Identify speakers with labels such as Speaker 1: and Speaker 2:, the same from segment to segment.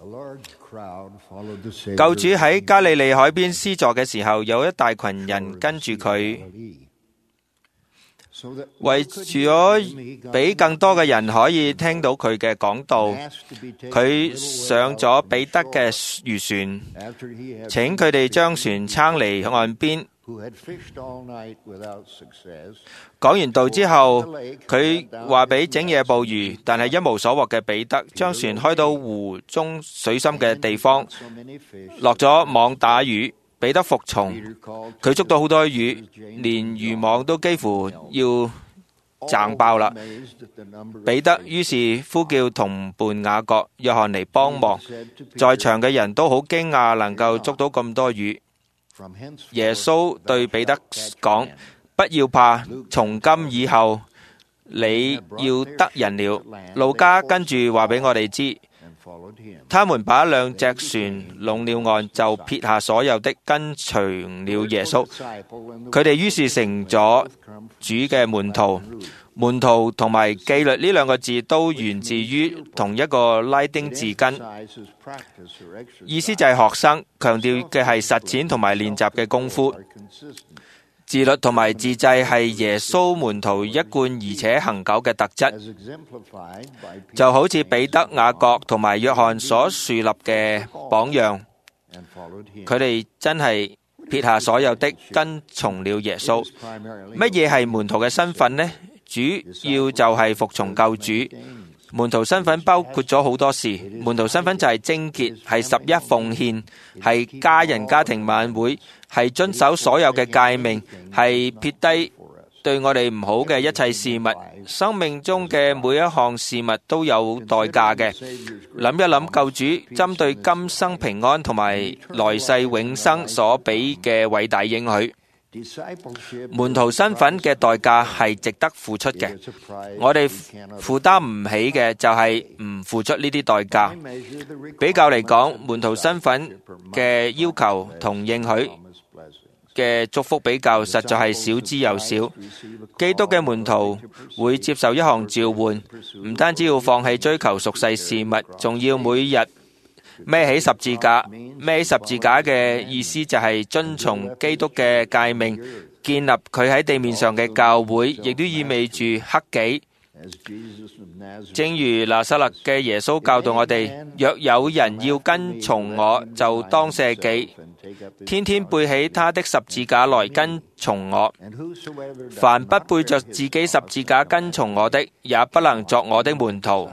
Speaker 1: 救主喺加利利海邊施助嘅時候，有一大群人跟住佢，為咗俾更多嘅人可以聽到佢嘅講道，佢上咗彼得嘅漁船，請佢哋將船撐離岸邊。講完道之後，佢話俾整夜捕魚但係一無所獲嘅彼得，將船開到湖中水深嘅地方，落咗網打魚。彼得服從，佢捉到好多魚，連漁網都幾乎要掙爆啦。彼得於是呼叫同伴雅各、約翰嚟幫忙，在場嘅人都好驚訝能夠捉到咁多魚。耶穌對彼得講：不要怕，從今以後你要得人了。路加跟住話俾我哋知，他們把兩隻船攏了岸，就撇下所有的，跟隨了耶穌。佢哋於是成咗主嘅門徒。門徒同埋紀律呢兩個字都源自於同一個拉丁字根，意思就係學生，強調嘅係實踐同埋練習嘅功夫。自律同埋自制係耶穌門徒一貫而且恆久嘅特質，就好似彼得、雅各同埋約翰所樹立嘅榜樣。佢哋真係撇下所有的，跟從了耶穌。乜嘢係門徒嘅身份呢？主要就係服從救主。門徒身份包括咗好多事，門徒身份就係貞潔，係十一奉獻，係家人家庭晚會，係遵守所有嘅誡命，係撇低對我哋唔好嘅一切事物。生命中嘅每一項事物都有代價嘅。諗一諗救主針對今生平安同埋來世永生所俾嘅偉大應許。門徒身份嘅代價係值得付出嘅，我哋負擔唔起嘅就係唔付出呢啲代價。比較嚟講，門徒身份嘅要求同應許嘅祝福比較，實在係少之又少。基督嘅門徒會接受一項召喚，唔單止要放棄追求俗世事物，仲要每日孭起十字架。孭起十字架嘅意思就係遵從基督嘅誡命，建立佢喺地面上嘅教會，亦都意味住克己。正如拿撒勒嘅耶穌教導我哋，若有人要跟從我，就當捨己，天天背起他的十字架來跟從我。凡不背着自己十字架跟從我的，也不能作我的門徒。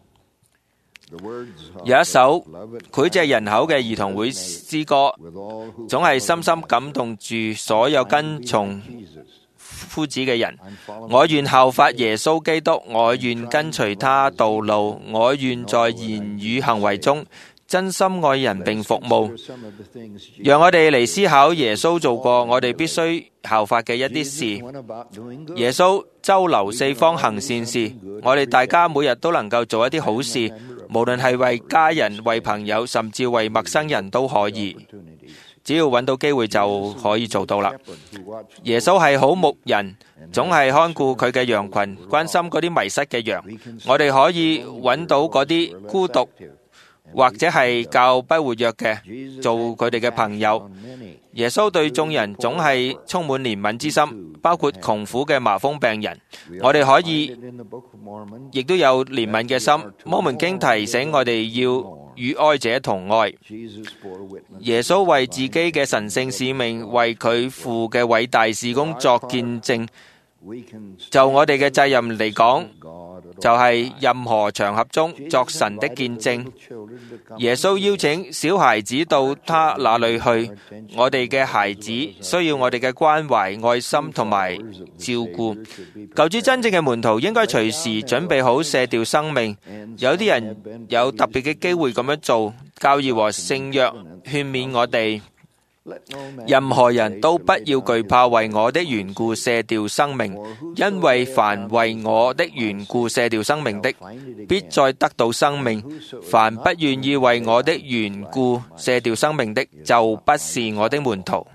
Speaker 1: 有一首膾炙人口嘅兒童會詩歌，總係深深感動住所有跟從夫子嘅人。我願效法耶穌基督，我願跟隨他道路，我願在言語行為中真心愛人並服務。讓我哋嚟思考耶穌做過我哋必須效法嘅一啲事。耶穌周流四方行善事，我哋大家每日都能夠做一啲好事，無論係為家人、為朋友，甚至為陌生人都可以。只要揾到機會就可以做到啦。耶穌係好牧人，總係看顧佢嘅羊群，關心嗰啲迷失嘅羊。我哋可以揾到嗰啲孤獨或者係較不活躍嘅，做佢哋嘅朋友。耶穌對眾人總係充滿憐憫之心，包括窮苦嘅麻風病人。我哋可以亦都有憐憫嘅心。摩門經提醒我哋要與哀者同哀。耶穌為自己嘅神聖使命，為佢父嘅偉大事工作見證。就我哋嘅責任嚟講，就係任何場合中作神的見證。耶穌邀請小孩子到他那裏去，我哋嘅孩子需要我哋嘅關懷、愛心同埋照顧。救主真正嘅門徒應該隨時準備好卸掉生命。有啲人有特別嘅機會咁樣做。教義和聖約勸勉我哋，任何人都不要懼怕為我的緣故卸掉生命，因為凡為我的緣故卸掉生命的，必再得到生命。凡不願意為我的緣故卸掉生命的，就不是我的門徒。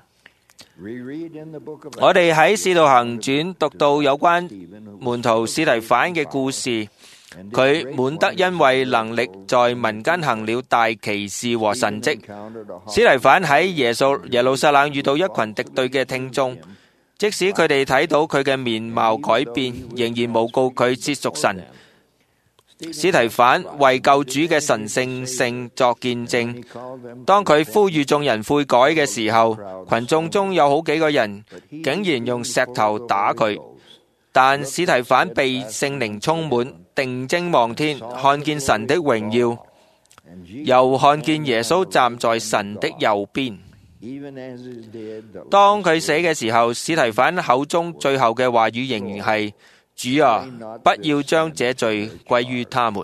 Speaker 1: 我哋喺《使徒行傳》讀到有關門徒司提反嘅故事， 佢滿得恩惠能力，在民間行了大奇事和神蹟。司提反喺耶路撒冷遇到一群敵對嘅聽眾，即使佢哋睇到佢嘅面貌改變，仍然誣告佢褻瀆神。司提反為救主嘅神聖性作見證。當佢呼籲眾人悔改嘅時候，群眾中有好幾個人竟然用石頭打佢。但司提反被聖靈充滿，定睛望天，看見神的榮耀，又看見耶穌站在神的右邊。當佢死嘅時候，司提反口中最後嘅話語仍然係：主啊，不要將這罪歸於他們。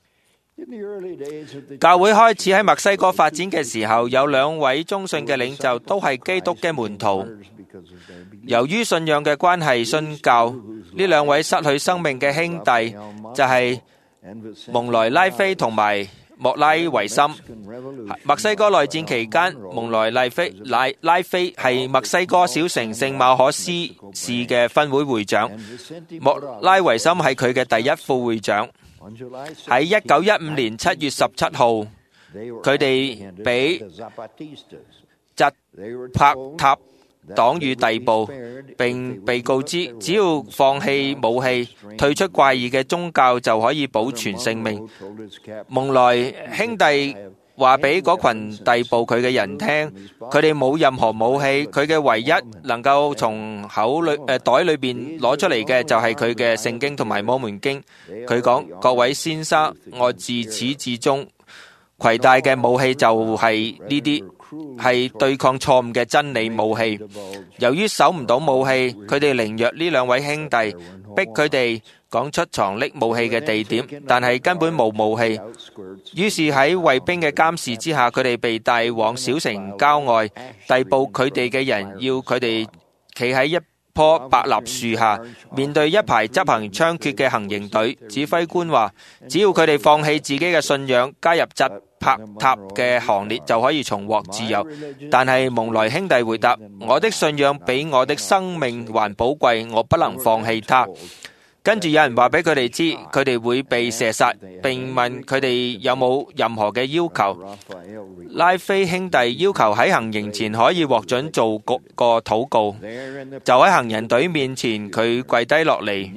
Speaker 1: 教會開始喺墨西哥發展嘅時候，有兩位忠信嘅領袖都係基督嘅門徒。由於信仰嘅關係殉教，呢兩位失去生命嘅兄弟就係蒙萊拉菲同埋莫拉維森。墨西哥內戰期間，蒙萊拉菲係墨西哥小城聖馬可斯市嘅分會會長，莫拉維森係佢嘅第一副會長。喺1915年7月17號，佢哋俾扎帕塔黨羽逮捕，並被告知只要放棄武器、退出怪異嘅宗教就可以保存性命。蒙萊兄弟話俾嗰群逮捕佢嘅人聽，佢哋冇任何武器，佢嘅唯一能夠從袋裏邊攞出嚟嘅就係佢嘅聖經同埋摩門經。佢講：各位先生，我自始至終攜帶嘅武器就係呢啲，係對抗錯誤嘅真理武器。由於守唔到武器，佢哋凌虐呢兩位兄弟，逼佢哋講出藏匿武器嘅地點，但係根本冇武器。於是喺衛兵嘅監視之下，佢哋被帶往小城郊外，逮捕佢哋嘅人要佢哋企喺一棵白蠟樹下，面對一排執行槍決嘅行刑隊。指揮官話：只要佢哋放棄自己嘅信仰，加入扎帕塔嘅行列，就可以重獲自由。但係蒙萊兄弟回答：我的信仰比我的生命還寶貴，我不能放棄它。跟住有人話俾佢哋知，佢哋會被射殺，並問佢哋有冇任何嘅要求。拉菲兄弟要求喺行刑前可以獲准做個禱告。就喺行人隊面前，佢跪低落嚟，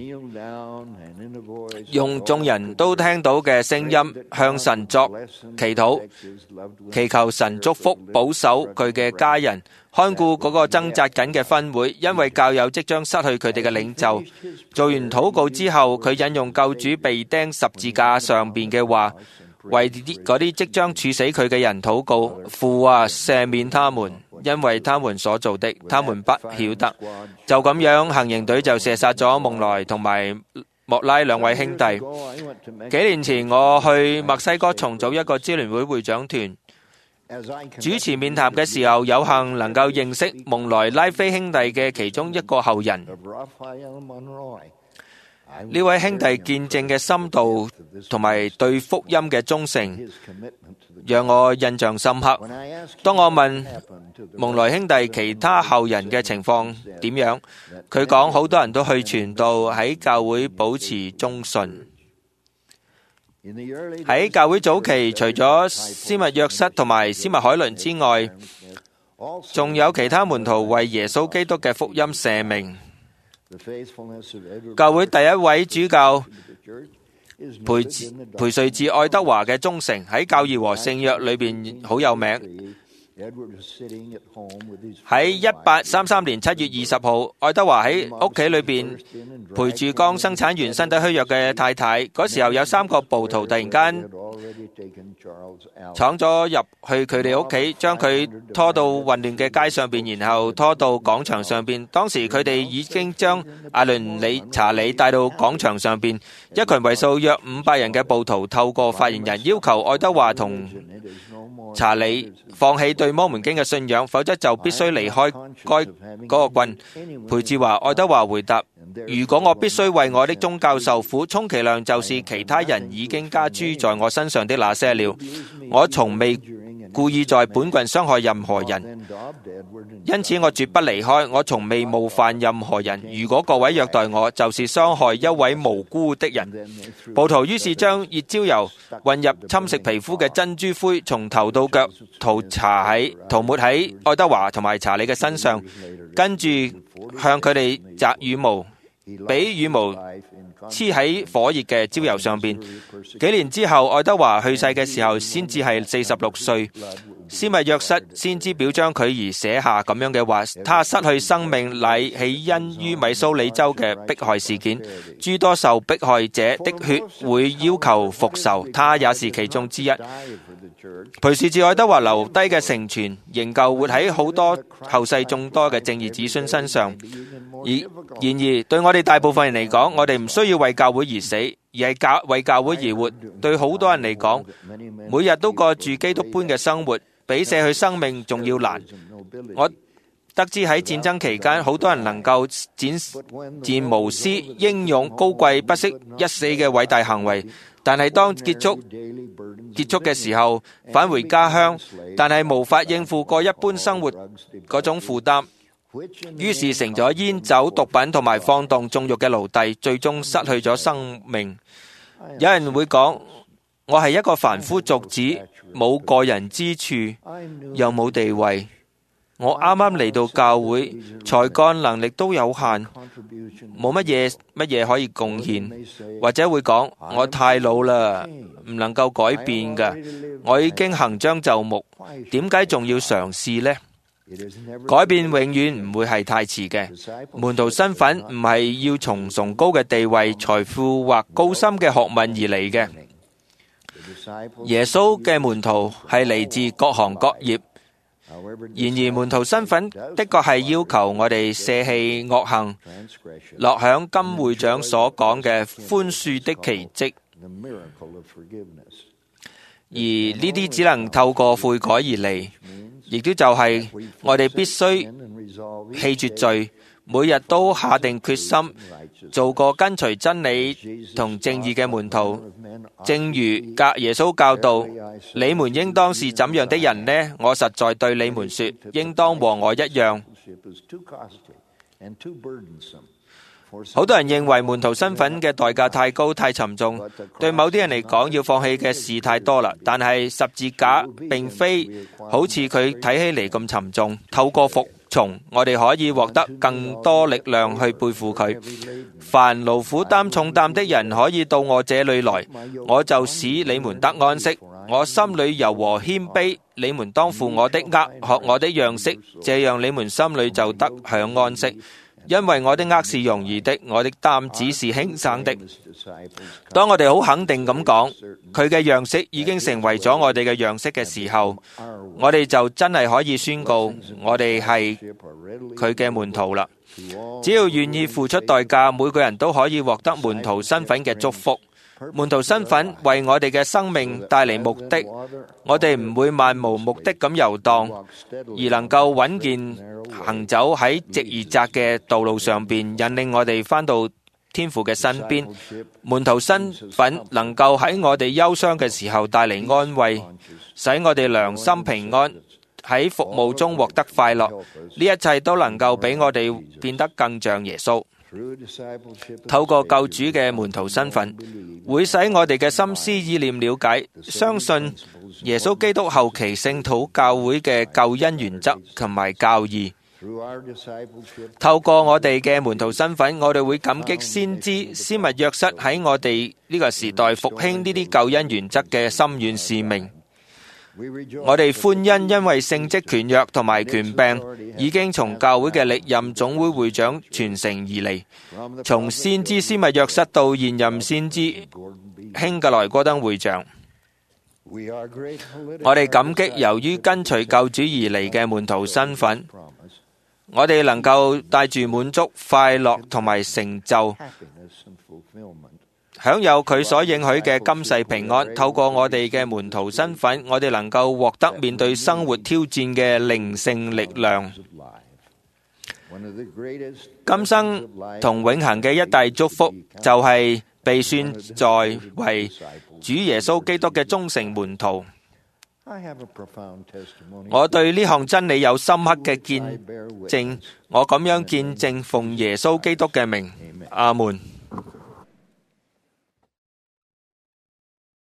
Speaker 1: 用眾人都聽到嘅聲音向神作祈禱，祈求神祝福保守佢嘅家人，看顧嗰個掙扎緊嘅分會，因為教友即將失去佢哋嘅領袖。做完禱告之後，佢引用救主被釘十字架上邊嘅話，為嗰啲即將處死佢嘅人禱告：父啊，赦免他們，因為他們所做的，他們不曉得。就咁樣，行刑隊就射殺咗蒙萊同埋莫拉兩位兄弟。幾年前，我去墨西哥重組一個支聯會會長團，主持面談嘅時候，有幸能夠認識蒙萊拉菲兄弟嘅其中一個後人。呢位兄弟見證嘅深度同埋對福音嘅忠誠，讓我印象深刻。當我問蒙萊兄弟其他後人嘅情況點樣，佢講好多人都去傳道，喺教會保持忠信。喺教會早期，除咗斯密約瑟同埋斯密海倫之外，仲有其他門徒為耶穌基督嘅福音捨命。教會第一位主教培瑞治愛德華嘅忠誠喺教義和聖約裏邊好有名。喺1833年7月20號，愛德華喺屋企裏邊陪住剛生產完身體虛弱嘅太太。嗰時候有3個暴徒突然間闖咗入去佢哋屋企，將佢拖到混亂嘅街上邊，然後拖到廣場上邊。當時佢哋已經將阿倫查理帶到廣場上邊，一群為數約500人嘅暴徒透過發言人要求愛德華同查理放棄對摩門經嘅信仰，否則就必須離開嗰個郡。培智話：愛德華回答：如果我必須為我的宗教受苦，充其量就是其他人已經加諸在我身上的那些了。我從未故意在本郡傷害任何人，因此我絕不離開。我從未冒犯任何人。如果各位虐待我，就是傷害一位無辜的人。暴徒於是將熱焦油混入侵蝕皮膚嘅珍珠灰，從頭到腳塗抹喺愛德華同埋查理嘅身上，跟住向佢哋摘羽毛，俾羽毛黐喺火熱嘅焦油上邊。幾年之後，愛德華去世嘅時候，先至係46歲。施密約瑟先知表彰佢而寫下咁樣嘅話：他失去生命乃起因於米蘇里州嘅迫害事件，諸多受迫害者的血會要求復仇，他也是其中之一。培士自愛德華留低嘅成全，仍舊活喺好多後世眾多嘅正義子孫身上。然而，對我哋大部分人嚟講，我哋唔需要為教會而死，而係為教會而活。對好多人嚟講，每日都過住基督般嘅生活，比捨去生命仲要難。我得知喺戰爭期間，好多人能夠展現無私、英勇、高貴、不惜一死嘅偉大行為，但係當結束嘅時候，返回家鄉，但係無法應付過一般生活嗰種負擔，於是成咗煙酒、毒品同埋放蕩縱慾嘅奴隸，最終失去咗生命。有人會講：我係一個凡夫俗子，冇個人之處，又冇地位。我啱啱嚟到教會，才幹能力都有限，冇乜嘢可以貢獻。或者會講：我太老啦，唔能夠改變㗎。我已經行將就木，點解仲要嘗試呢？改變永遠唔會係太遲嘅。門徒身份唔係要從崇高嘅地位、財富或高深嘅學問而嚟嘅。耶穌嘅門徒係嚟自各行各業，然而門徒身份的確係要求我哋捨棄惡行，樂享金會長所講嘅寬恕的奇蹟。而呢啲只能透過悔改而嚟，亦都就係我哋必須棄絕罪，每日都下定決心做個跟隨真理同正義嘅門徒。正如耶穌教導：你們應當是怎樣的人呢？我實在對你們說，應當和我一樣。好多人認為門徒身份嘅代價太高太沉重，對某啲人嚟講要放棄嘅事太多啦。但係十字架並非好似佢睇起嚟咁沉重，透過服從，我哋可以獲得更多力量去背負佢。凡勞苦擔重擔的人可以到我這裏來，我就使你們得安息。我心裏柔和謙卑，你們當負我的軛，學我的樣式，這樣你們心裏就得享安息。因為我的軛是容易的，我的擔子是輕省的。當我哋好肯定咁講，佢嘅樣式已經成為咗我哋嘅樣式嘅時候，我哋就真係可以宣告，我哋係佢嘅門徒啦。只要願意付出代價，每個人都可以獲得門徒身份嘅祝福。門徒身份為我哋嘅生命帶嚟目的，我哋唔會漫無目的咁遊蕩，而能夠穩健行走喺直而窄嘅道路上邊，引領我哋返到天父嘅身邊。門徒身份能夠喺我哋憂傷嘅時候帶嚟安慰，使我哋良心平安，喺服務中獲得快樂。呢一切都能夠俾我哋變得更像耶穌。透過救主嘅門徒身份，會使我哋嘅心思意念了解、相信耶穌基督後期聖徒教會嘅救恩原則同埋教義。透過我哋嘅門徒身份，我哋會感激先知施密約瑟喺我哋呢個時代復興呢啲救恩原則嘅深遠使命。我哋歡欣，因為聖職權約同埋權柄已經從教會嘅歷任總會會長傳承而嚟，從先知施密約瑟到現任先知興格萊戈登會長。我哋感激由於跟隨救主而嚟嘅門徒身份，我哋能夠帶住滿足、快樂同埋成就，享有佢所應許嘅今世平安。透過我哋嘅門徒身份，我哋能夠獲得面對生活挑戰嘅靈性力量。今生同永恆嘅一大祝福，就係被算在為主耶穌基督嘅忠誠門徒。 我對呢項真理有深刻嘅見證，我咁樣見證奉耶穌基督嘅名，阿門。